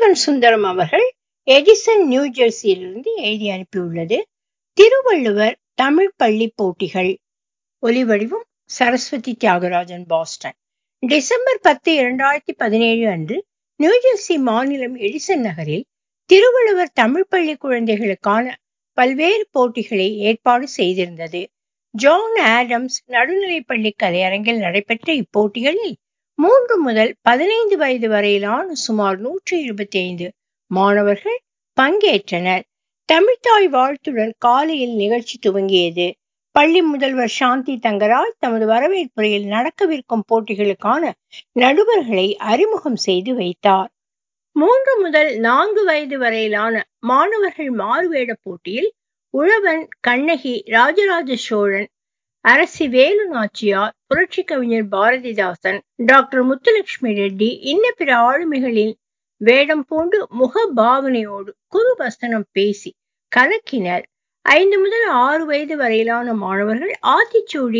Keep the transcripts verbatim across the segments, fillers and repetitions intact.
மோகன் சுந்தரம் அவர்கள் Edison new ஜெர்சியிலிருந்து எழுதி அனுப்பியுள்ளது. திருவள்ளுவர் தமிழ் பள்ளி போட்டிகள். ஒலிவடிவம் சரஸ்வதி தியாகராஜன், பாஸ்டன். டிசம்பர் பத்து இரண்டாயிரத்தி பதினேழு அன்று நியூஜெர்சி மாநிலம் எடிசன் நகரில் திருவள்ளுவர் தமிழ் பள்ளி குழந்தைகளுக்கான பல்வேறு போட்டிகளை ஏற்பாடு செய்திருந்தது. ஜான் ஆடம்ஸ் நடுநிலைப்பள்ளி கலையரங்கில் நடைபெற்ற இப்போட்டிகளில் மூன்று முதல் பதினைந்து வயது வரையிலான சுமார் நூற்றி இருபத்தி ஐந்து மாணவர்கள் பங்கேற்றனர். தமிழ்த்தாய் வாழ்த்துடன் காலையில் நிகழ்ச்சி துவங்கியது. பள்ளி முதல்வர் சாந்தி தங்கராஜ் தமது வரவேற்புரையில் நடக்கவிருக்கும் போட்டிகளுக்கான நடுவர்களை அறிமுகம் செய்து வைத்தார். மூன்று முதல் நான்கு வயது வரையிலான மாணவர்கள் மாறுவேட போட்டியில் உழவன், கண்ணகி, ராஜராஜ சோழன், அரசி வேலு நாச்சியார், புரட்சி கவிஞர் பாரதிதாசன், டாக்டர் முத்துலட்சுமி ரெட்டி இன்ன பிற ஆளுமைகளில் வேடம் பூண்டு முக பாவனையோடு குறுவசனம் பேசி கலக்கினர். ஐந்து முதல் ஆறு வயது வரையிலான மாணவர்கள் ஆத்திச்சூடி,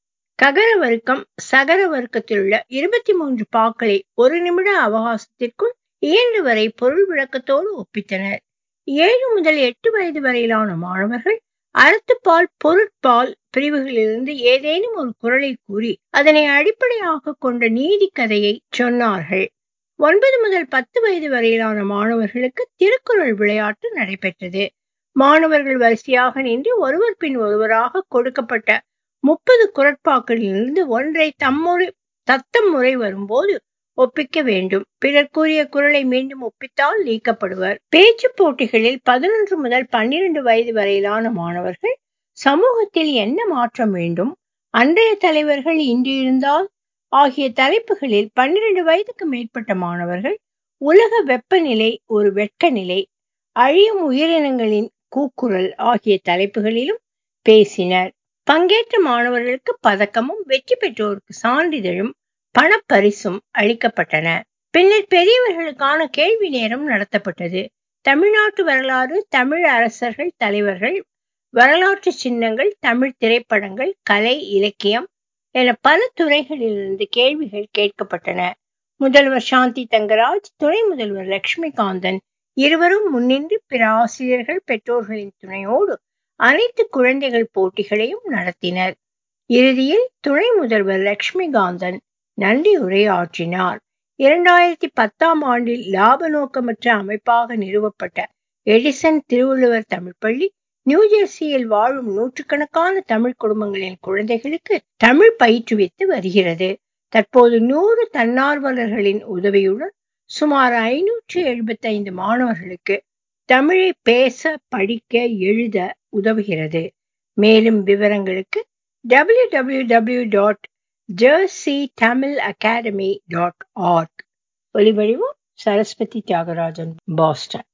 ககர வர்க்கம், சகர வர்க்கத்தில் உள்ள இருபத்தி மூன்று பாக்களை ஒரு நிமிட அவகாசத்திற்குள் இயன்று வரை பொருள் விளக்கத்தோடு ஒப்பித்தனர். ஏழு முதல் எட்டு வயது வரையிலான மாணவர்கள் அறத்துப்பால், பொருட்பால் பிரிவுகளிலிருந்து ஏதேனும் ஒரு குறளை கூறி அதனை அடிப்படையாக கொண்ட நீதி கதையை சொன்னார்கள். ஒன்பது முதல் பத்து வயது வரையிலான மாணவர்களுக்கு திருக்குறள் விளையாட்டு நடைபெற்றது. மாணவர்கள் வரிசையாக நின்று ஒருவர் பின் ஒருவராக கொடுக்கப்பட்ட முப்பது குறட்பாக்களிலிருந்து ஒன்றை தம்முறை தத்தம் முறை வரும்போது ஒப்பிக்க வேண்டும். பிறர் கூறிய குறளை மீண்டும் ஒப்பித்தால் நீக்கப்படுவர். பேச்சு போட்டிகளில் பதினொன்று முதல் பன்னிரண்டு வயது வரையிலான மாணவர்கள் சமூகத்தில் என்ன மாற்றம் வேண்டும், அன்றைய தலைவர்கள் இன்று இருந்தால் ஆகிய தலைப்புகளில், பன்னிரண்டு வயதுக்கு மேற்பட்ட மாணவர்கள் உலக வெப்பநிலை ஒரு வெட்க நிலை, அழியும் உயிரினங்களின் கூக்குரல் ஆகிய தலைப்புகளிலும் பேசினர். பங்கேற்ற மாணவர்களுக்கு பதக்கமும் வெற்றி பெற்றோருக்கு சான்றிதழும் பணப்பரிசும் அளிக்கப்பட்டன. பின்னர் பெரியவர்களுக்கான கேள்வி நேரம் நடத்தப்பட்டது. தமிழ்நாட்டு வரலாறு, தமிழ் அரசர்கள், தலைவர்கள், வரலாற்று சின்னங்கள், தமிழ் திரைப்படங்கள், கலை, இலக்கியம் என பல துறைகளிலிருந்து கேள்விகள் கேட்கப்பட்டன. முதல்வர் சாந்தி தங்கராஜ், துணை முதல்வர் லட்சுமிகாந்தன் இருவரும் முன்னின்று பிற ஆசிரியர்கள், பெற்றோர்களின் துணையோடு அனைத்து குழந்தைகள் போட்டிகளையும் நடத்தினர். இறுதியில் துணை முதல்வர் லட்சுமிகாந்தன் நன்றி உரையாற்றினார். இரண்டாயிரத்தி பத்தாம் ஆண்டில் லாப நோக்கமற்ற அமைப்பாக நிறுவப்பட்ட எடிசன் திருவள்ளுவர் தமிழ் பள்ளி நியூஜெர்சியில் வாழும் நூற்றுக்கணக்கான தமிழ் குடும்பங்களின் குழந்தைகளுக்கு தமிழ் பயிற்றுவித்து வருகிறது. தற்போது நூறு தன்னார்வலர்களின் உதவியுடன் சுமார் ஐநூற்றி எழுபத்தி ஐந்து மாணவர்களுக்கு தமிழை பேச, படிக்க, எழுத உதவுகிறது. மேலும் விவரங்களுக்கு W W W dot Jersey Tamil academy dot org. ஒலிவடிவம் சரஸ்வதி தியாகராஜன், பாஸ்டன்.